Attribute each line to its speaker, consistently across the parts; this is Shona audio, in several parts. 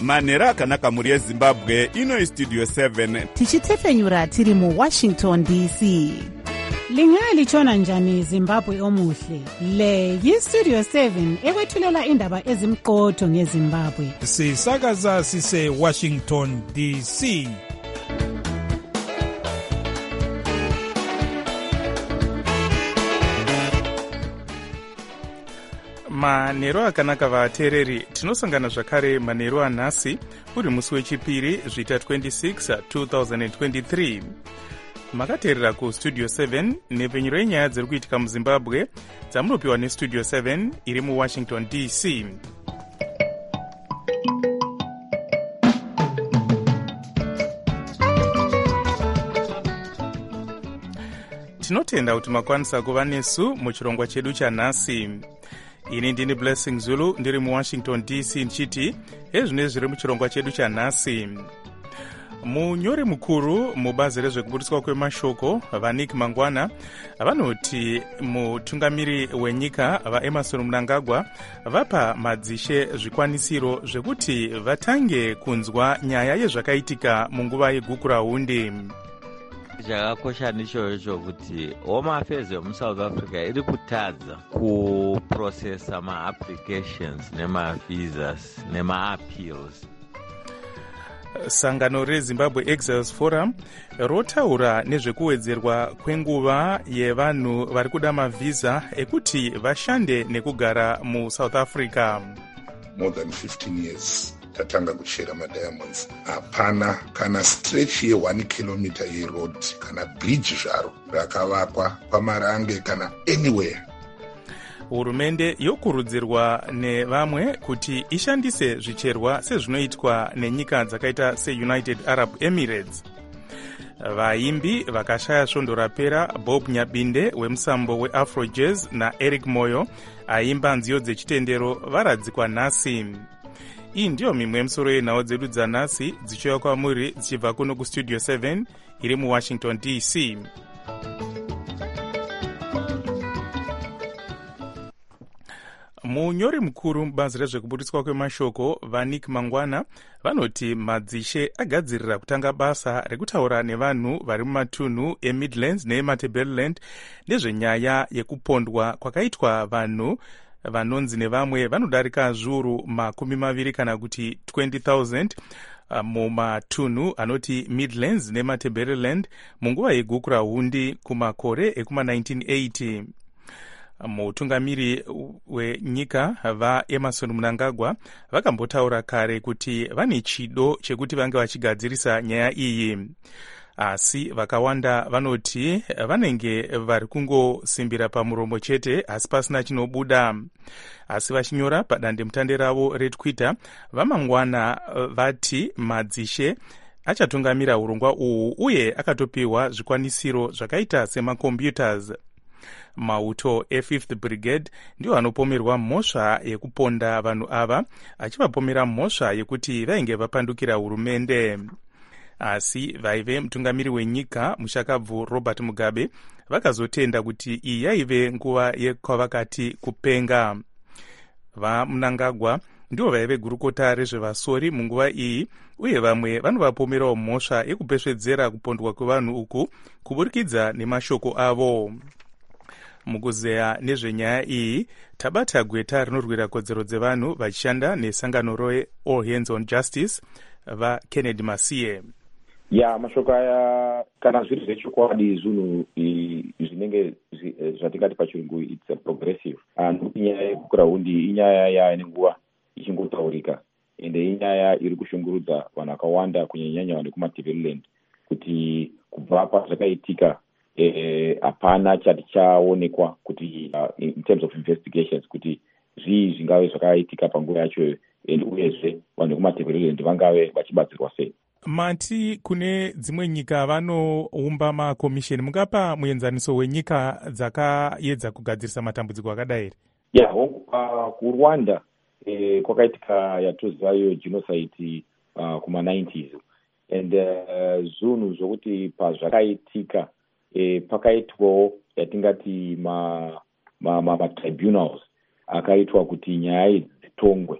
Speaker 1: manhero akanaka mhuri yezimbabwe. Ino Studio 7
Speaker 2: tichitefenyura tiri muWashington DC. Lingalitshona njani Zimbabwe omuhle? Le yiStudio 7 ekwethulela indaba ezimqotho ngeZimbabwe.
Speaker 3: Sisakaza sise Washington DC.
Speaker 4: manhero akanaka vateereri, tinosangana zvakare manhero anhasi uri musi wechipiri zvita 26 2023. makateerera kustudio 7 nepfenyuro yenyaya dziri kuitika muzimbabwe dzamunopiwa nestudio 7 iri muwashington DC. tinotenda kuti makwanisa kuva nesu muchirongwa chedu chanhasi. ini ndini Blessing Zulu ndiri muwashington DC ndichiti ezvine zviri muchirongwa chedu chanhasi. munyori mukuru mubazi rezvekuburiswa kwemashoko vaNick Mangwana vanoti mutungamiri wenyika vaEmmerson Mnangagwa vapa madzishe zvikwanisiro zvekuti vatange kunzwa nyaya yezvakaitika munguva yegukurahundi.
Speaker 5: chakakosha ndicho kuti home affairs yemuSouth Africa iri kutadza kuprocessa ma-applications nema-visas nema-appeals.
Speaker 4: sangano reZimbabwe Exiles Forum rotaura nezvekuwedzerwa kwenguva yevanhu vari kuda mavhisa ekuti vashande nekugara muSouth Africa.
Speaker 6: More than 15 years tatanga kuchera madiamonds, hapana kana stretch ye1 kilometer yeroad kana bridge zvaro rakavakwa pamarange kana anywhere.
Speaker 4: hurumende yokurudzirwa nevamwe kuti ishandise zvicherwa sezvinoitwa nenyika dzakaita seUnited Arab Emirates. vaimbi vakashaya svondo rapera Bob Nyabinde wemusambo weAfro Jazz naEric Moyo aimba nziyo dzechitendero varadzikwa nhasi. iyi ndiyo mimwe yemisoro yenhau dzedu dzanhasi dzichiuya kwamuri dzichibva kuno kustudio 7 iri muwashington DC. munyori mukuru mubazi rezvekuburiswa kwemashoko vaNick Mangwana vanoti madzishe agadzirira kutanga basa rekutaura nevanhu vari mumatunhu eMidlands neematabeleland nezvenyaya yekupondwa kwakaitwa vanhu vanonzi nevamwe vanodarika zviuru 20 kana kuti 20,000 mumatunhu anoti Midlands neematabeleland munguva yegukurahundi kumakore ekuma1980. mutungamiri wenyika vaEmmerson Mnangagwa vakambotaura kare kuti vane chido chekuti vange vachigadzirisa nyaya iyi, asi vakawanda vanoti vanenge vari kungosimbira pamuromo chete asi pasina chinobuda. asi vachinyora padandemutande ravo reTwitter vaMangwana vati madzishe achatungamira urongwa uhu uye akatopiwa zvikwanisiro zvakaita semacomputers. mauto e5th Brigade ndiwo anopomerwa mhosva yekuponda vanhu ava achivapomera mhosva yekuti vainge vapandukira hurumende. asi vaive mutungamiri wenyika mushakabvu Robert Mugabe vakazotenda kuti iyi yaive nguva yekwavakati kupenga. vaMnangagwa ndivo vaive gurukota rezvevasori munguva iyi uye vamwe vanovapomerawo mhosva yekupesvedzera kupondwa kwevanhu uku kuburikidza nemashoko avo. mukuzeya nezvenyaya iyi tabata gweta rinorwira kodzero dzevanhu vachishanda nesangano reAll Hands on Justice vaKennedy Masiye.
Speaker 7: mashoko aya kana zviri zvechokwadi zvinhu zvinenge zvatingati pachirungu it's a progressive, nokuti nyaya yegukurahundi inyaya yaine nguva ichingotaurika ende inyaya iri kushungurudza vanhu vakawanda kunyanyanya vanhu kumatabeleland kuti kubva pazvakaitika hapana chati chaonekwa kuti in terms of investigations kuti zvii zvingave zvakaitika panguva yacho uyezve vanhu vekumatabeleland vangave vachibatsirwa sei.
Speaker 4: mati kune dzimwe nyika vanoumba makomisheni, mungapa muenzaniso wenyika dzakaedza kugadzirisa matambudziko akadai here?
Speaker 7: kuRwanda kwakaitika yatozivayo genocide kuma90s and zvinhu zvokuti pazvakaitika pakaitwawo yatingati ma tribunals akaitwa kuti nyaya idzi dzitongwe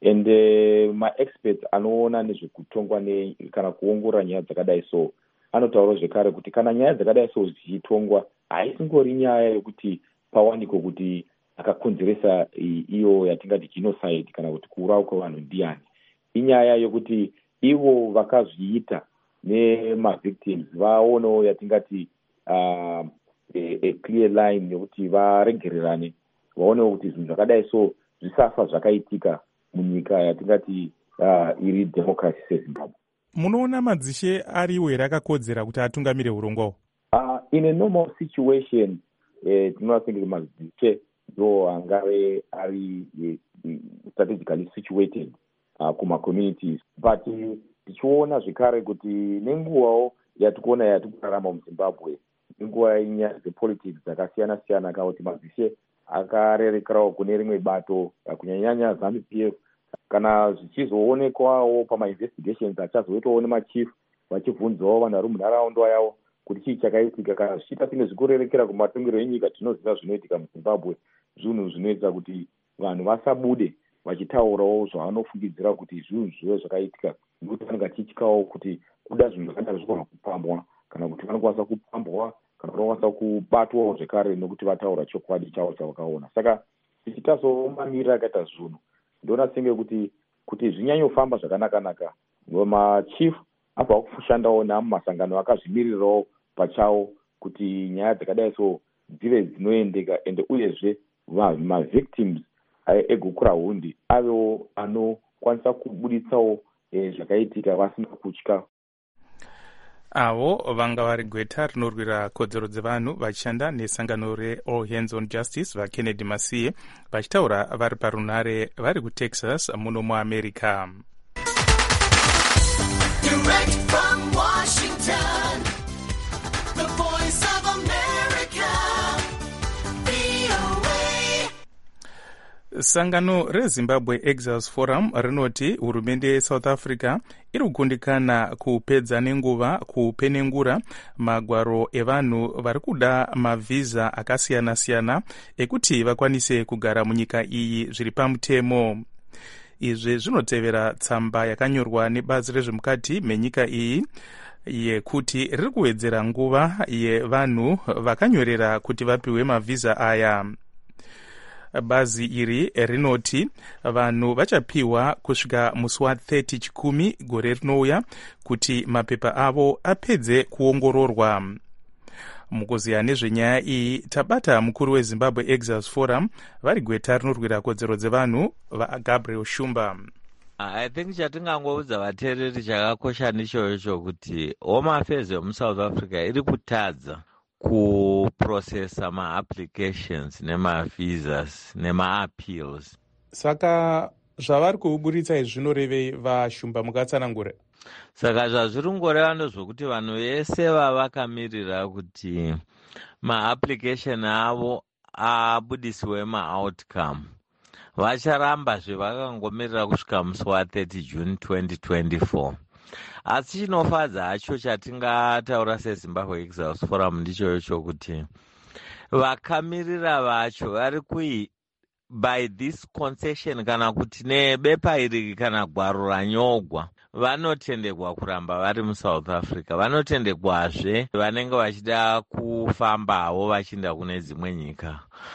Speaker 7: and maexperts anoona nezvekutongwa kana kuongorora nyaya dzakadai so anotaura zvekare kuti kana nyaya dzakadai so dzichitongwa haisingori nyaya yokuti pawanikwe kuti akakonzeresa iyo yatingati genocide kana kuti kuurawa kwevanhu ndiani. Inyaya yokuti ivo vakazviita nemavictims vaonewo yatingati a clear line yokuti varegererane, vaonewo kuti zvinhu zvakadai so zvisafa zvakaitika munyika yatingati iri democracy sezimbabwe.
Speaker 4: Munoona madzishe ariwo here akakodzera kuti atungamire urongwawo?
Speaker 7: In a normal situation tinoathink madzishe ndo angave ari strategically situated kuma-communities, but tichiona zvekare kuti nenguvawo yatikuona yatikurarama muzimbabwe nenguva yenyaya dzepolitics dzakasiyana-siyana kana kuti madzishe akarerekerawo kune rimwe bato kunyanyanya ZANU-PF, kana zvichizoonekwawo pamainvestigations achazoitawo nemachief vachibvunzawo vanhu vari munharaunda yavo kuti chii chakaitika. Kana zvichiita sine zvikurerekera kumatongero enyika, tinoziva zvinoitika muzimbabwe, zvinhu zvinoita kuti vanhu vasabude vachitaurawo zvavanofungidzira kuti zvinhu zvive zvakaitika, nekuti vanenge vachityawo kuti kuda zvinhu zvakadaro zvikona kupambwa, kana kuti vanokwanisa kupambwa kana vanokwanisa kubatwawo zvekare nekuti vataura chokwadi chavo chavakaona. Saka tichitazowo mamiriro akaita zvinhu, ndoona senge kuti zvinyanyofamba zvakanaka-naka, machief abva kushandawo namasangano akazvimirirawo pachawo kuti nyaya dzakadai so dzive dzinoendeka, ende uyezve mavictims egukura hundi avewo anokwanisa kubuditsawo zvakaitika vasina kutya.
Speaker 4: Avo vanga vari gweta rinorwira kodzero dzevanhu vachishanda nesangano reAll Hands on Justice vaKennedy Masiye vachitaura vari parunare vari kuTexas muno muAmerica.
Speaker 8: Direct from Washington, the voice of America, VOA.
Speaker 4: Sangano reZimbabwe Exiles Forum rinoti hurumende yeSouth Africa iri kugundikana kupedza nenguva kupenengura magwaro evanhu vari kuda mavhiza akasiyana-siyana ekuti vakwanise kugara munyika iyi zviri pamutemo. Izvi zvinotevera tsamba yakanyorwa nebazi rezvemukati menyika iyi yekuti riri kuwedzera nguva yevanhu vakanyorera kuti vapiwe mavhiza aya. Bazi iri rinoti vanhu vachapiwa kusvika musi wa30 chikumi gore rinouya kuti mapepa avo apedze kuongororwa. Mukuziya nezvenyaya iyi tabata mukuru weZimbabwe Exiles Forum vari gweta rinorwira kodzero dzevanhu vaGabriel Shumba.
Speaker 5: I think chatingangoudza vateereri chakakosha nichocho kuti Home Affairs yomuSouth Africa iri kutadza kuprocessa ma-applications nema-visas nema-appeals.
Speaker 4: Saka zvavari kuburitsa izvi zvinorevei vaShumba mukatsanangura?
Speaker 5: Saka zvazviri ngoreva ndezvokuti vanhu vese vavakamirira kuti ma-application avo abudisiwe ma-outcome vacharamba zvavakangomirira kusvika musi wa30 June 2024. Asi chinofadza hacho chatingataura seZimbabwe Exiles Forum ndichocho kuti vakamirira vacho vari by this concession kana kuti nebepa iri kana gwaro ranyogwa vanotendekwa kuramba vari muSouth Africa. Vanotendekwazve vanenge vachida kufambawo vachienda kune dzimwe nyika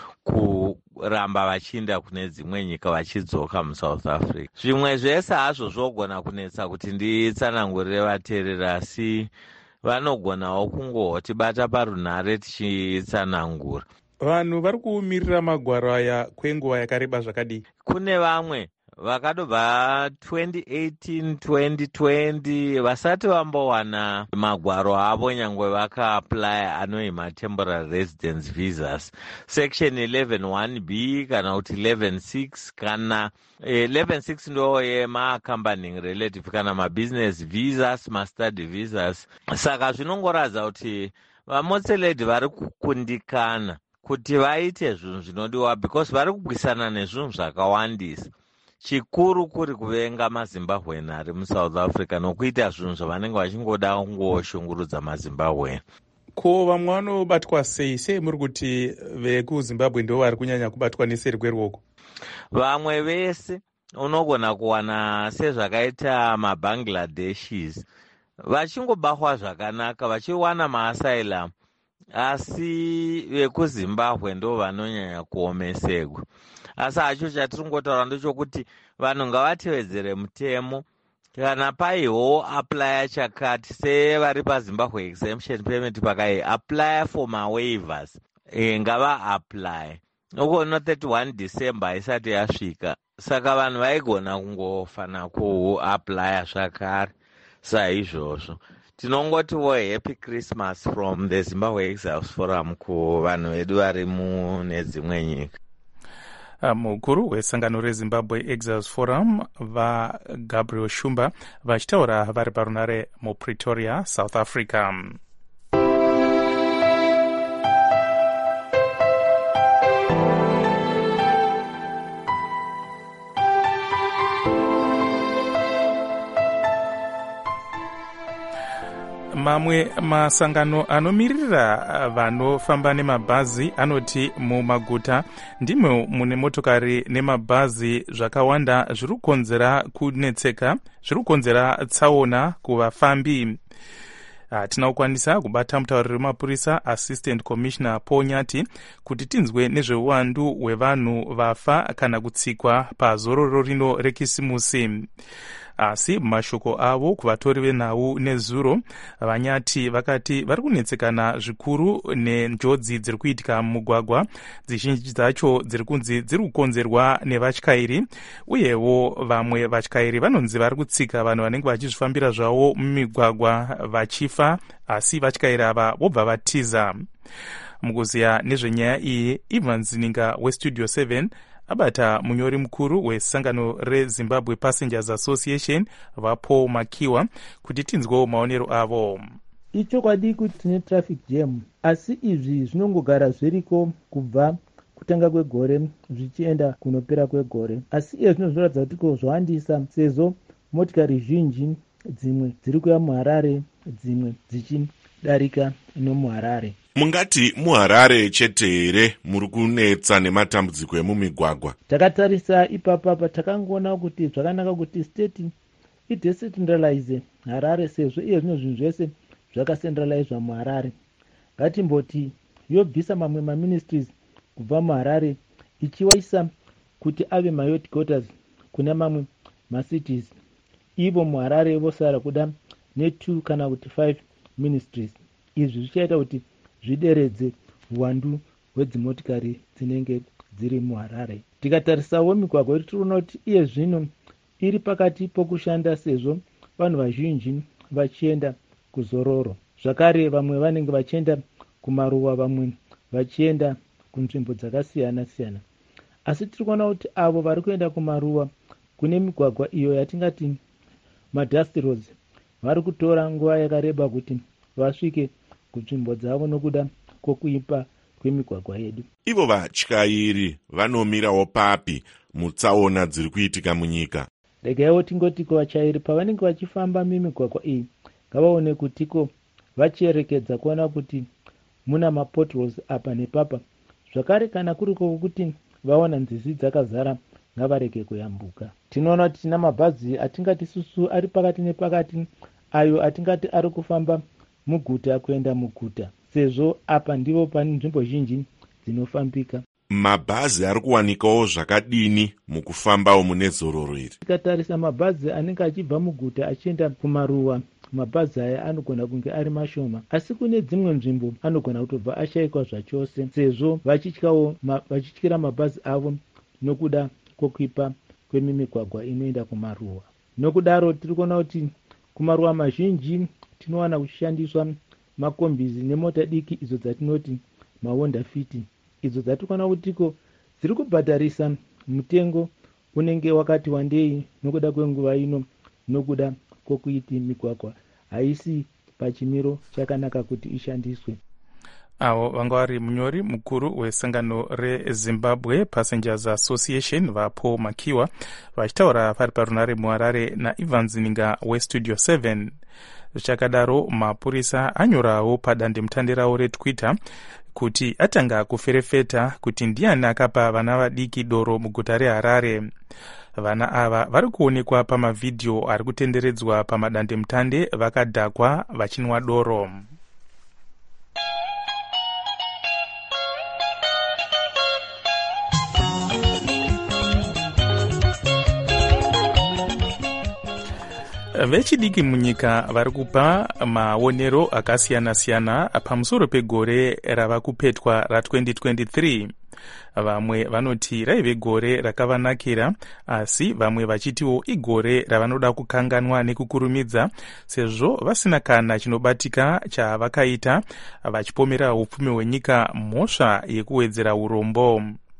Speaker 5: kuramba vachienda kune dzimwe nyika vachidzoka muSouth Africa. Zvimwe zvese hazvo zvogona kunetsa kuti nditsanangurire vateereri, asi vanogonawo kungotibata parunhare tichitsanangura.
Speaker 4: Vanhu vari kumirira magwaro aya kwenguva yakareba zvakadii? Kune
Speaker 5: vamwe vakadobva 2018 2020 vasati vambowana magwaro avo nyangwe vakaapply anoima temporary residence visas section 11(1)b kana kuti 11(6) kana 11(6) ndo yema-accompanying relative kana ma-business visas, ma-study visas. Saka zvinongoradza kuti vamotseledi vari kukundikana kuti vaite zvinhu zvinodiwa because vari kupwisana nezvinhu zvakawandisa. Chikuru kuri kuvenga maZimbabwean ari muSouth Africa nokuita zvinhu zvavanenge vachingoda kungoshungurudza maZimbabwean.
Speaker 4: Ko vamwe vanobatwa sei muri kuti vekuZimbabwe ndo vari kunyanya kubatwa neseri kweruoko?
Speaker 5: Vamwe vese unogona kuwana sezvakaita mabangladeshis vachingobahwa zvakanaka vachiwana maasylum, asi vekuzimbabwe ndo vanonyanya kuomesekwa. Asi hacho chatiringotaura ndechokuti vanhu ngavatevedzere mutemo. Kana paiwo apply chakati sevari paZimbabwe exemption payment pakai apply for mawaivers, ngava apply ukono 31 December isati yasvika, saka vanhu vaigona kungofana kuapply zvakare. Saizvozvo tinongotiwo happy Christmas from the Zimbabwe Exiles Forum kuvanhu vedu vari mune dzimwe nyika.
Speaker 4: Mukuru wesangano reZimbabwe Exiles Forum vaGabriel Shumba vachitaura vari parunare muPretoria, South Africa. Mamwe masangano anomirira vanofamba nemabhazi anoti mumaguta ndimo mune motokari nemabhazi zvakawanda zviri kukonzera tsaona kuvafambi. Hatina kukwanisa kubata mutauriri wemapurisa Assistant Commissioner Paul Nyati kuti tinzwe nezveuwandu hwevanhu vafa kana kutsikwa pazororo rino rekisimusi. Asi mashoko avo kuvatori venhau nezuro, Vanyati vakati vari kunetsekana zvikuru nenjodzi dziri kuitika mumugwagwa, dzizhinji dzacho dziri kunzi dziri kukonzerwa nevatyairi, uyewo vamwe vatyairi vanonzi vari kutsika vanhu vanenge vachizvifambira zvavo mumigwagwa vachifa, asi vatyairi ava vobva vatiza. Mukuziya nezvenyaya iyi, Ivan Zininga weStudio 7 abata munyori mukuru wesangano reZimbabwe Passengers Association vaPaul Makiwa kuti tinzwewo maonero avo.
Speaker 9: Ichokwadi kuti tine traffic jam, asi izvi zvinongogara zviriko kubva kutanga kwegore zvichienda kunopera kwegore, asi izvi zvinoratidza kuti ko zvawandisa sezvo motikari zhinji dzimwe dziri kuya muHarare dzimwe dzichidarika nomuHarare.
Speaker 10: Mungati muHarare chete here muri kunetsa nematambudziko emumigwagwa?
Speaker 9: Takatarisa ipapa patakangoona kuti zvakanaka kuti state idecentralize Harare sezvo iye zvino zvinhu zvese zvakacentralizwa muHarare. Ngatimboti yobvisa mamwe maministries kubva muHarare ichiwaisa kuti ave maheadquarters kuna mamwe macities. Ivo muHarare vosara kuda ne2 kana kuti 5 ministries. Izvi zvichaita kuti zvideredze uwandu hwedzimotikari dzinenge dziri muHarare. Tikatarisawo migwagwa yedu tinoona kuti iye zvino iri pakati pokushanda sezvo vanhu vazhinji vachienda kuzororo. Zvakare vamwe vanenge vachienda kumaruwa, vamwe vachienda kunzvimbo dzakasiyana siyana. Asi tiri kuona kuti avo vari kuenda kumaruwa kune migwagwa iyo yatingati madust roads vari kutora nguva yakareba kuti vasvike kunzvimbo dzavo nokuda kwokuipa kwemigwagwa yedu.
Speaker 10: Ivo vatyairi vanomirawo papi mutsaona dziri kuitika munyika?
Speaker 9: Regaiwo tingoti kuvatyairi pavanenge vachifamba mimigwagwa iyi ngavaone kutiko vachiyerekedza kuona kuti muna mapotholes apa nepapa. Zvakare kana kuriko kuti vaona nzizi dzakazara ngavarege kuyambuka. Tinoona kuti tina mabhazi atingati susu ari pakati nepakati, ayo atingati ari kufamba muguta kuenda muguta, sezvo apa ndivo pane nzvimbo zhinji dzinofambika.
Speaker 10: Mabhazi ari kuwanikawo zvakadini mukufambawo mune zororo iri?
Speaker 9: Tikatarisa mabhazi anenge achibva muguta achienda kumaruwa, mabhazi aya anogona kunge ari mashoma, asi kune dzimwe nzvimbo anogona kutobva ashayikwa zvachose, sezvo vachityira mabhazi avo nokuda kwokuipa kwemimigwagwa inoenda kumaruwa. Nokudaro tiri kuona kuti kumaruwa mazhinji tinowana kuchishandiswa makombizi nemota diki idzo dzatinoti mahonda fiti, idzo dzatikona kutiko dziri kubhadharisa mutengo unenge wakati wandei nokuda kwenguva ino, nokuda kwokuiti migwagwa haisi pachimiro chakanaka kuti ishandiswe.
Speaker 4: Avo vanga vari munyori mukuru wesangano reZimbabwe Passengers Association vaPaul Makiwa vachitaura vari parunare muHarare naIvan Zininga weStudio 7. Zvichakadaro mapurisa anyorawo padandemutande ravo reTwitter kuti atanga kuferefeta kuti ndiani akapa vana vadiki doro muguta reHarare. Vana ava vari kuonekwa pamavhidhiyo ari kutenderedzwa pamadandemutande vakadhakwa vachinwa doro. Vechidiki munyika vari kupa maonero akasiyana-siyana pamusoro pegore rava kupetwa ra2023. Vamwe vanoti raive gore rakavanakira, asi vamwe vachitiwo igore ravanoda kukanganwa nekukurumidza sezvo vasina kana chinobatika chavakaita vachipomera upfumi hwenyika mhosva yekuwedzera urombo.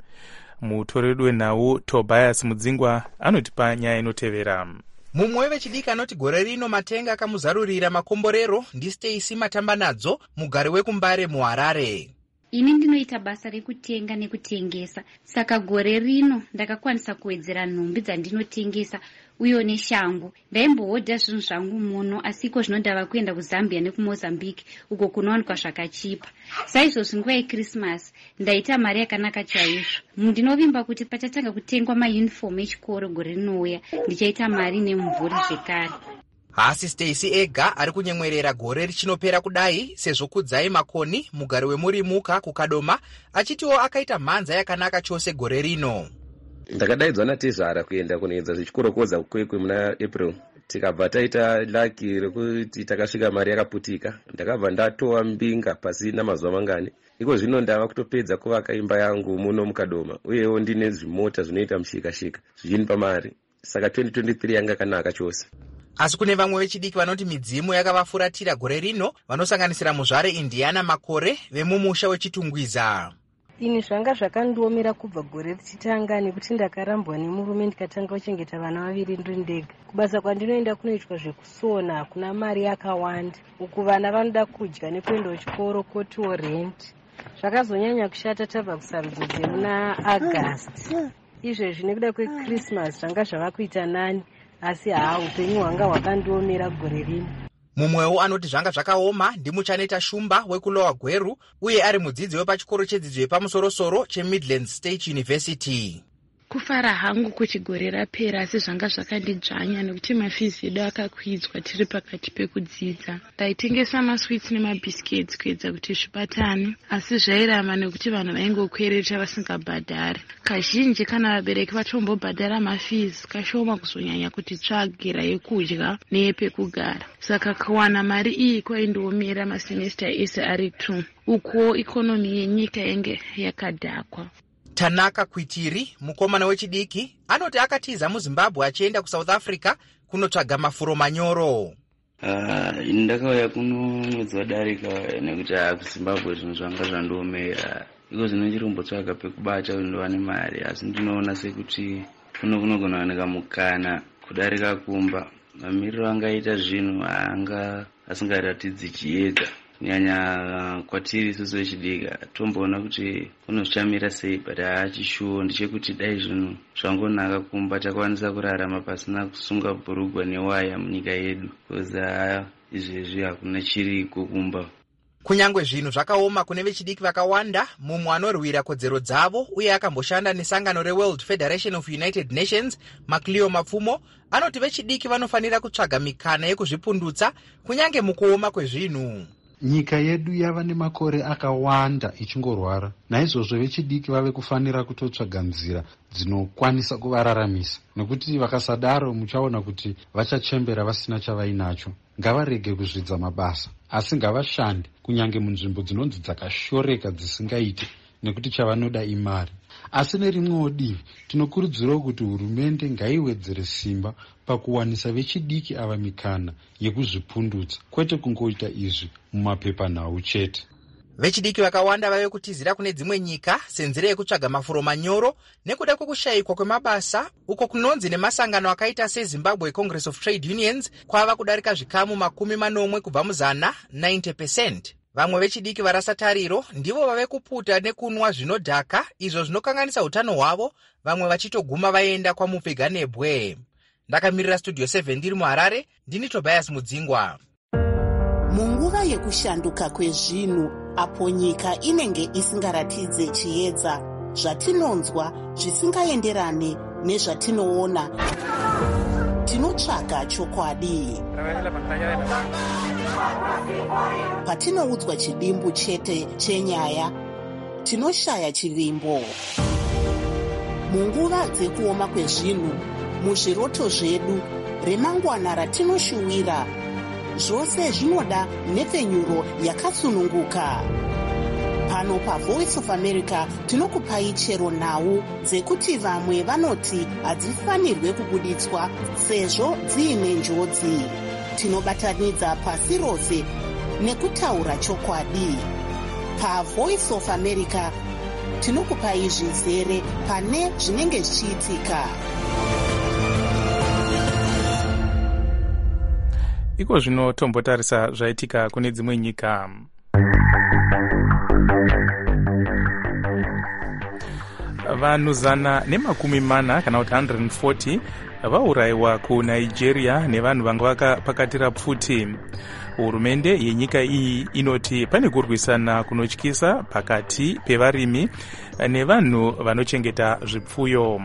Speaker 4: Mutoreri wenhau Tobias Mudzingwa anotipa nyaya inotevera.
Speaker 11: Mumwe wevechidiki anoti gore rino matenga akamuzarurira makomborero ndiStacy Matambanadzo, mugari wekuMbare muHarare.
Speaker 12: Ini ndinoita basa rekutenga nekutengesa, saka gore rino ndakakwanisa kuwedzera nhumbi dzandinotengesa uye neshangu. Ndaimbohodha zvinhu zvangu muno, asiko zvino ndava kuenda kuZambia nekuMozambique uko kunowanikwa zvakachipa. Saizvozvo nguva yeChristmas ndaita mari yakanaka chaizvo. Ndinovimba kuti pachatanga kutengwa mayunifomu echikoro gore rinouya ndichaita mari nemumvuri zvekare.
Speaker 11: Hasi Stacy ega ari kunyemwerera gore richinopera kudai sezvo Kudzai Makoni, mugari weMurimuka kuKadoma, achitiwo akaita mhanza yakanaka chose gore rino.
Speaker 13: Ndakadaidzwa naTezvara kuenda kunoedza zvichikorokodza kukwekwe muna April. Tikabva taita laki rekuti takasvika mari yakaputika. Ndakabva ndatowa mbinga pasina mazuva mangani. Iko zvino ndava kutopedza kuvaka imba yangu muno muKadoma, uyewo ndine zvimota zvinoita mushika-shika zvichinipa mari. Saka 2023 yanga yakanaka chose.
Speaker 11: Asi kune vamwe vechidiki vanoti midzimu yakavafuratira gore rino, vanosanganisira muzvare Indiana Makore vemumusha weChitungwiza.
Speaker 14: Ini zvanga zvakandiomera kubva gore richitanga nekuti ndakarambwa nemurume ndikatanga kuchengeta vana vaviri ndiri ndega. Kubasa kwandinoenda kunoitwa zvekusona, kuna mari yakawanda. Uku vana vanoda kudya nekuenda kuchikoro kotiwo rent. Zvakazonyanya kushata tabva kusarudzo dzemuna August. Izvezvi nekuda kweChristmas zvanga zvava kuita nani, asi upenyu hwanga hwakandiomera gore rino.
Speaker 11: Mumwewo anoti zvanga zvakaoma ndimuChaneta Shumba wekuLower Gweru, uye ari mudzidzi wepachikoro chedzidzo yepamusoro-soro cheMidlands State University.
Speaker 15: Kufara hangu kuti gore rapera, asi zvanga zvakandidzvanya nekuti mafizi edu akakwidzwa tiri pakati pekudzidza. Ndaitengesa maswits nemabhisiketsi kuedza kuti zvibatane, asi zvairama nekuti vanhu vaingokwereta vasingabhadhari. Kazhinji kana vabereki vatombobhadhara mafizi, kashoma kuzonyanya kuti tsvagira yekudya neyepekugara. Saka kuwana mari iyi kwaindiomera masemesta ese ari 2. Uko ikonomi yenyika yange yakadhakwa.
Speaker 11: Tanaka Kwitiri, mukomana wechidiki, anoti akatiza muZimbabwe achienda kuSouth Africa kunotsvaga mafuro manyoro.
Speaker 16: Ini ndakauya kuno mwedzi wadarika nekuti kuZimbabwe zvinhu zvanga zvandiomera. Iko zvino ndichirombotsvaga pekubata kuti ndiwane mari, asi ndinoona sekuti kunogona wanika mukana kudarika kumba. Mamiriro angaita zvinhu anga asingaratidzi chiedza. Nyanya kwatiri isusu vechidika tomboona kuti kunozvichamira sei, but hachishuwo ndechekuti dai zvinhu zvangonaka kumba takwanisa kurarama pasina kusunga bhurugwa newaya munyika yedu, because izvezvi hakuna chiriko kumba.
Speaker 11: Kunyangwe zvinhu zvakaoma kune vechidiki vakawanda, mumwe anorwira kodzero dzavo uye akamboshanda nesangano reWorld Federation of United Nations, Macleo Mapfumo, anoti vechidiki vanofanira kutsvaga mikana yekuzvipundutsa kunyange mukuoma kwezvinhu.
Speaker 17: Nyika yedu yava nemakore akawanda ichingorwara. Naizvozvo vechidiki vave kufanira kutotsvaga nzira dzinokwanisa kuvararamisa. Nekuti vakasadaro muchaona kuti vachachembera vasina chavainacho. Ngavarege kuzvidza mabasa, asi ngavashande kunyange munzvimbo dzinonzi dzakashoreka dzisingaiti, nekuti chavanoda imari. Asi nerimwewo divi tinokurudzirawo kuti hurumende ngaiwedzere simba pakuwanisa vechidiki ava mikana yekuzvipundutsa, kwete kungoita izvi mumapepanhau chete.
Speaker 11: Vechidiki vakawanda vave kutizira kune dzimwe nyika senzira yekutsvaga mafuro manyoro nekuda kwekushayikwa kwemabasa, uko kunonzi nemasangano akaita seZimbabwe Congress of Trade Unions kwava kudarika zvikamu 40 kubva muzana 90%. Vamwe vechidiki varasa tariro ndivo vave kuputa nekunwa zvinodhaka, izvo zvinokanganisa utano hwavo, vamwe vachitoguma vaenda kwaMupfiganebwe. Ndakamirira Studio 7 ndiri muHarare, ndini Tobias Mudzingwa.
Speaker 18: Munguva yekushanduka kwezvinhu, apo nyika inenge isingaratidze chiedza, zvatinonzwa zvisingaenderane nezvatinoona. Tinotsvaga chokwadi. Patinoudzwa chidimbu chete chenyaya, tinoshaya chivimbo. Munguva dzekuoma kwezvinhu, muzviroto zvedu, remangwana ratinoshuwira, zvose zvinoda nhepfenyuro yakasununguka. Pano paVoice of America tinokupai chero nhau dzekuti vamwe vanoti hadzifanirwe kubuditswa sezvo dziine njodzi. Tinobatanidza pasi rose nekutaura chokwadi. PaVoice of America tinokupai zvizere pane zvinenge zvichiitika.
Speaker 4: Iko zvino tombotarisa zvaitika kune dzimwe nyika. Vanhu 140 kana kuti 140 vaurayiwa kuNigeria nevanhu vanga vakapakatira pfuti. Hurumende yenyika iyi inoti pane kurwisana kunotyisa pakati pevarimi nevanhu vanochengeta zvipfuyo.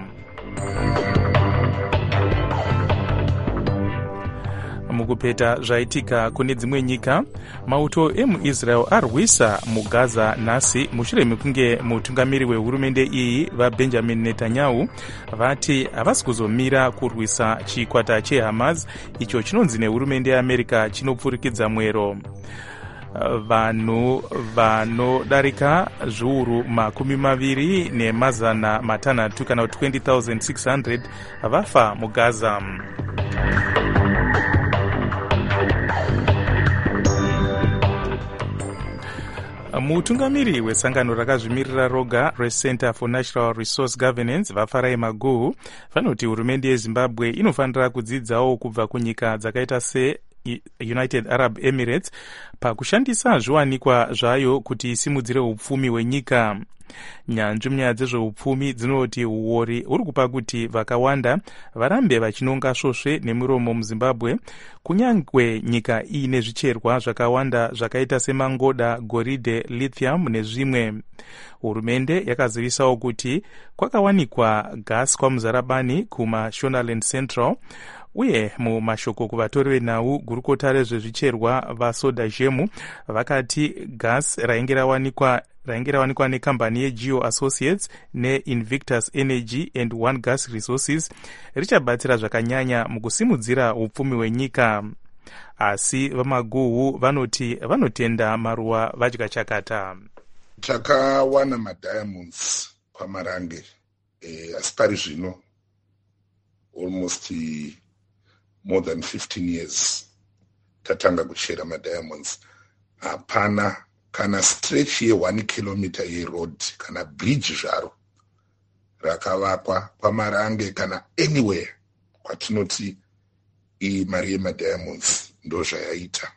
Speaker 4: Mukupeta zvaitika kune dzimwe nyika, mauto emuIsrael arwisa muGaza nhasi mushure mekunge mutungamiri wehurumende iyi vaBenjamin Netanyahu vati havasi kuzomira kurwisa chikwata cheHamas icho chinonzi nehurumende yeAmerica chinopfurikidza mwero. Vanhu vanodarika zviuru 20,600 kana 20,600 vafa muGaza. Mutungamiri wesangano rakazvimirira roga reCenter for Natural Resource Governance vaFarai Maguhu vanoti hurumende yeZimbabwe inofanira kudzidzawo kubva kunyika dzakaita seUnited Arab Emirates pakushandisa zviwanikwa zvayo kuti isimudzire upfumi hwenyika. Nyanzvi munyaya dzezveupfumi dzinoti uori huri kupa kuti vakawanda varambe vachinonga svosve nemiromo muZimbabwe, kunyange nyika iine zvicherwa zvakawanda zvakaita semangoda, goridhe, lithium nezvimwe. Hurumende yakazivisawo kuti kwakawanikwa gasi kwamuzarabani kumaShonaland Central, uye mumashoko kuvatori venhau gurukota rezvezvicherwa vaSoda Jemu vakati gasi rainge rawanikwa nekambani yeGeo Associates neInvictus Energy and One Gas Resources richabatsira zvakanyanya mukusimudzira upfumi hwenyika. Asi vaMaguhu vanoti vanotenda maruva vadya chakata.
Speaker 6: Takawana madiamonds pamarange, asi pari zvino almost more than 15 years tatanga kuchera madiamonds. Hapana kana stretch ye1 kilometer yeroad kana bridge zvaro rakavakwa pamarange kana anywhere kwatinoti mari yemadiamonds ndo zvayaita.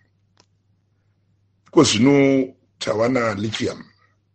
Speaker 6: Iko zvino tawana lithium.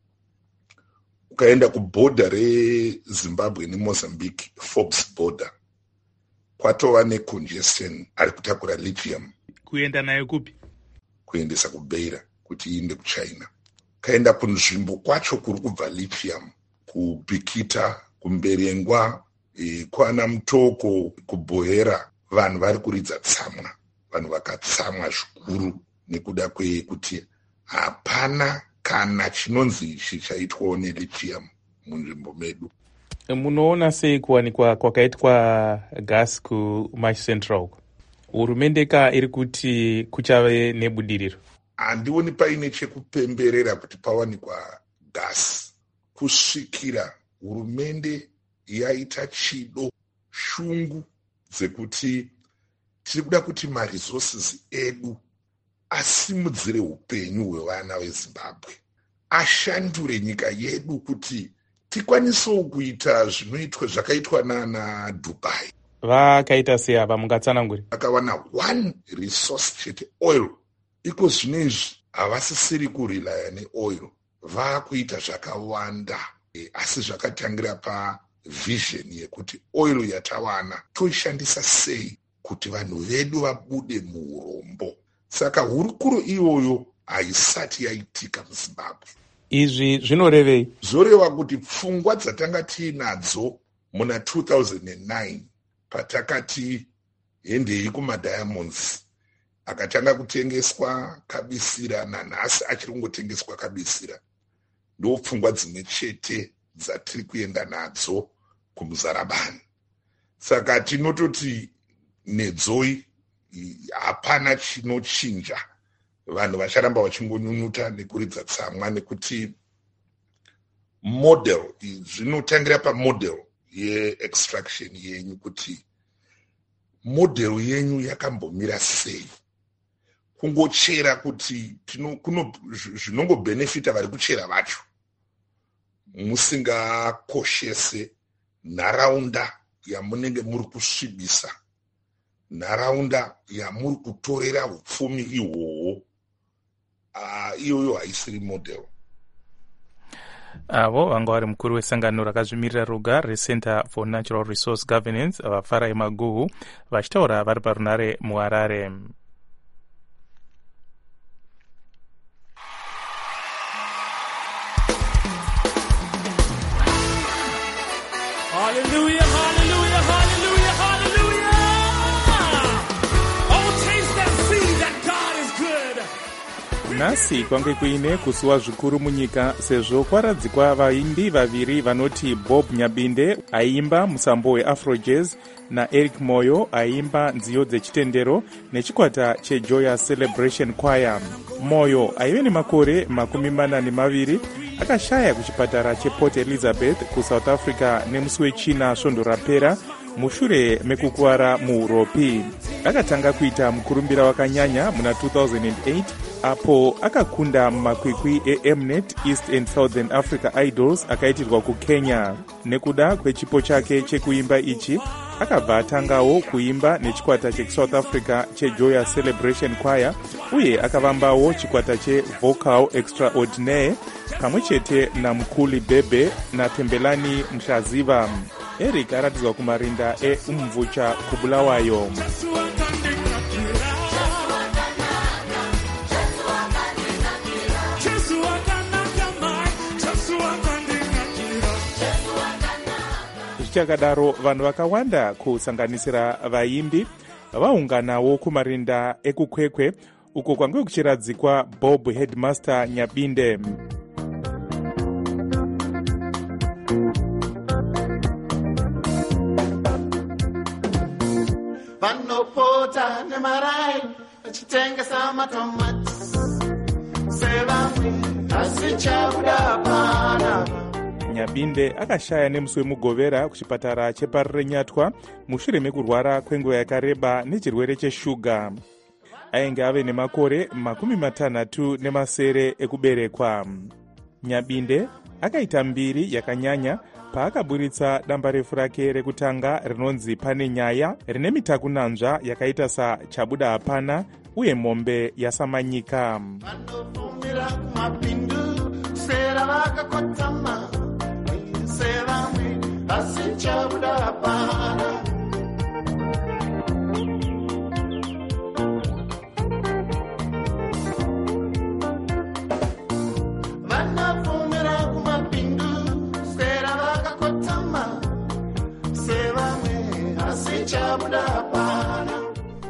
Speaker 6: Ukaenda kuborder reZimbabwe neMozambique, Forbes border, kwatova necongestion ari kutakura lithium.
Speaker 4: Kuenda nayo kupi?
Speaker 6: Kuendesa kuBeira kuti iende kuChina. Kaenda kunzvimbo kwacho kuri kubva lithium, kuBikita, kuMberengwa, kwana Mutoko, kuBohera, vanhu vari kuridza tsamwa. Vanhu vakatsamwa zvikuru nekuda kwekuti hapana kana chinonzi chichaitwawo nelithium munzvimbo medu.
Speaker 4: Munoona sei kuwanikwa kwakaitwa gas kumaCentral? Hurumende iri kuti kuchave nebudiriro?
Speaker 6: Handioni paine chekupemberera kuti pawanikwa gas. Kusvikira hurumende yaita chido shungu dzekuti tiri kuda kuti maresources edu asimudzire upenyu hwevana veZimbabwe, ashandure nyika yedu kuti tikwanisewo kuita zvinoitwa zvakaitwa nana Dubai.
Speaker 4: Vakaita sei ava mungatsananguri?
Speaker 6: Vakawana one resource chete, oil. Iko zvinezvi havasisiri kurilaya neoil, vakuita zvakawanda, asi zvakatangira pavision yekuti oil yatawana toishandisa sei kuti vanhu vedu vabude muurombo. Saka hurukuro iyoyo haisati yaitika muzimbabwe.
Speaker 4: Izvi zvinorevei?
Speaker 6: Zvoreva kuti pfungwa dzatanga tiinadzo muna 2009 patakati endei kumadiamonds akatanga kutengeswa kabisira, nanhasi achiri kungotengeswa kabisira, ndo pfungwa dzimwe chete dzatiri kuenda nadzo kumuzarabani. Saka tinototi nedzoi hapana chinochinja, vanhu vacharamba vachingonyunyuta nekuridza tsamwa, nekuti model zvinotangira pamodel yeextraction yenyu, kuti model yenyu yakambomira sei. Kungochera kuti zvinongobenefita vari kuchera vacho, musingakoshese nharaunda yamunenge muri kusvibisa, nharaunda yamuri kutorera upfumi ihwohwo. Iyoyo haisiri model.
Speaker 4: Avo vanga vari mukuru wesangano rakazvimirira roga reCenter for Natural Resource Governance, Vafarai Maguhu, vachitaura vari parunare muHarare.
Speaker 8: Hallelujah, hallelujah, hallelujah, hallelujah. Oh, taste and see that God is good.
Speaker 4: Nhasi kwange kuine kusuwa zvikuru munyika, sezvo kwaradzikwa vaimbi vaviri vanoti Bob Nyabinde aimba musambo weAfrojazz naEric Moyo aimba nziyo dzechitendero nechikwata cheJoyous Celebration Choir. Moyo aive nemakore 42 akashaya kuchipatara chePort Elizabeth kuSouth Africa nemusi wechina svondo rapera mushure mekukuwara muuropi. Akatanga kuita mukurumbira wakanyanya muna 2008 apo akakunda mumakwikwi eMnet East and Southern Africa Idols akaitirwa kuKenya. Nekuda kwechipo chake chekuimba ichi, akabva atangawo kuimba nechikwata cheSouth Africa cheJoyous Celebration Choir, uye akavambawo chikwata cheVocal Extraordinaire pamwe chete naMkuli Bebe naTembelani Mshaziva. Eric aratidzwa kumarinda eUmvucha kuBulawayo. Zvichakadaro, vanhu vakawanda kusanganisira vaimbi vaunganawo kumarinda ekukwekwe uko kwange kuchiradzikwa Bob Headmaster Nyabinde.
Speaker 8: Vanopota nemarai vachitengesa matomati sevamwe asi chabuda hapana.
Speaker 4: Nyabinde akashaya nemusi wemugovera kuchipatara cheParirenyatwa mushure mekurwara kwenguva yakareba nechirwere cheshuga. Ainge ave nemakore 60 ekuberekwa. Nyabinde akaita mbiri yakanyanya paakaburitsa damba refu rake rekutanga rinonzi Pane Nyaya, rine mitakunanzva yakaita sachabuda hapana uye mombe yasamanyika.
Speaker 8: Vanofumira kumapindu sera vakakotama sevamwe asi chabuda hapana. Vanofumira kumapindu sera vakakotama sevamwe asi chabuda hapana.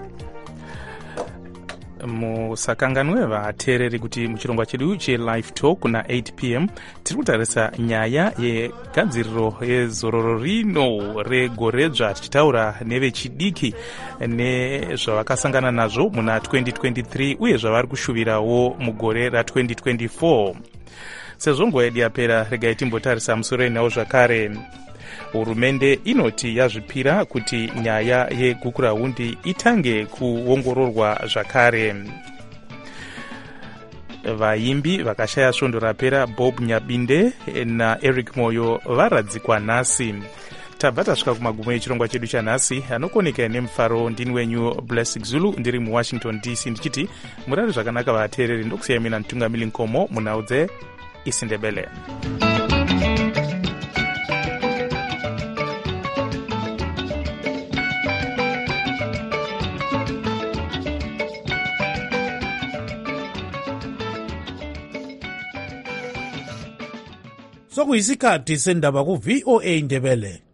Speaker 4: Musakanganwe vateereri kuti muchirongwa chedu cheLive Talk na 8 p.m. tiri kutarisa nyaya yegadziriro yezororo rino regoredzva, tichitaura nevechidiki nezvavakasangana nazvo muna 2023 uye zvavari kushuvirawo mugore ra2024. Sezvo nguva yedu yapera, regai timbotarisa musoro enhau zvakare. Hurumende inoti yazvipira kuti nyaya yegukurahundi itange kuongororwa zvakare. Vaimbi vakashaya svondo rapera Bob Nyabinde naEric Moyo varadzikwa nhasi. Tabva tasvika kumagumo echirongwa chedu chanhasi. Anokoneka nemufaro ndini wenyu Blessing Zulu, ndiri muWashington DC ndichiti murari zvakanaka vateereri. Ndokusiyai mina Ntungamili Nkomo munhau dzeIsindebele.
Speaker 3: sokuyisikhathi sendaba ku-VOA Ndebele.